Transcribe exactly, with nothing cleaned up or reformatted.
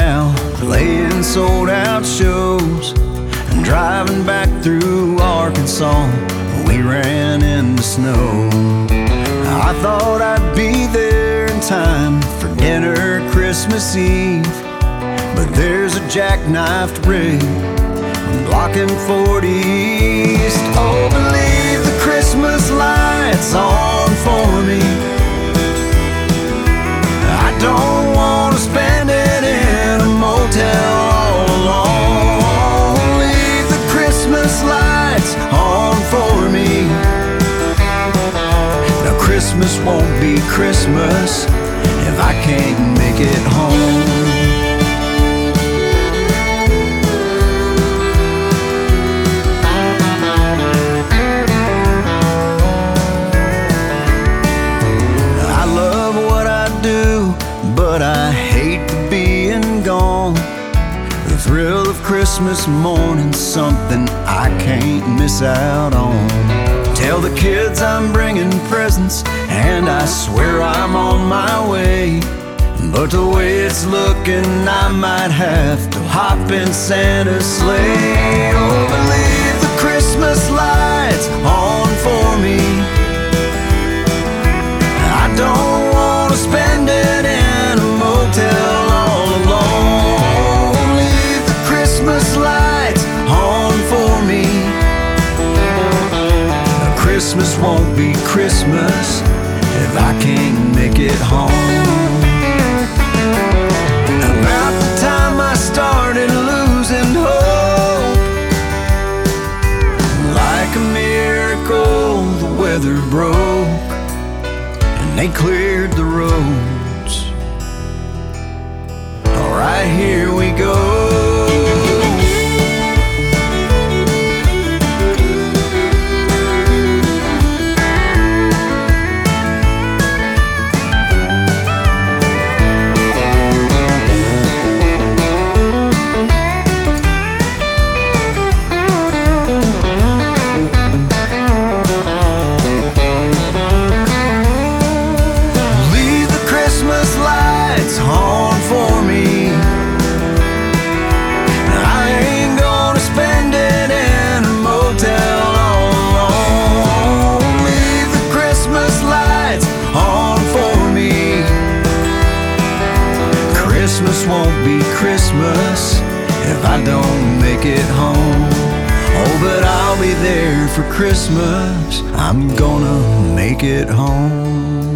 now, playing sold out shows. And driving back through Arkansas, we ran into snow. I thought I'd be there in time for dinner Christmas Eve, but there's a jackknifed rig blocking forty East. Oh, but leave the Christmas lights on for me. I don't want to spend it in a motel all alone. Leave the Christmas lights on for me. Now Christmas won't be Christmas if I can't make it home. But I hate the being gone. The thrill of Christmas morning's something I can't miss out on. Tell the kids I'm bringing presents, and I swear I'm on my way. But the way it's looking, I might have to hop in Santa's sleigh. Oh, but leave the Christmas lights on for me. I don't want to spend it in a motel all alone. Leave the Christmas lights on for me. Now Christmas won't be Christmas if I can't make it home. About the time I started losing hope, like a miracle the weather broke and they cleared the roads. All right, here we go. Christmas won't be Christmas if I don't make it home. Oh, but I'll be there for Christmas. I'm gonna make it home.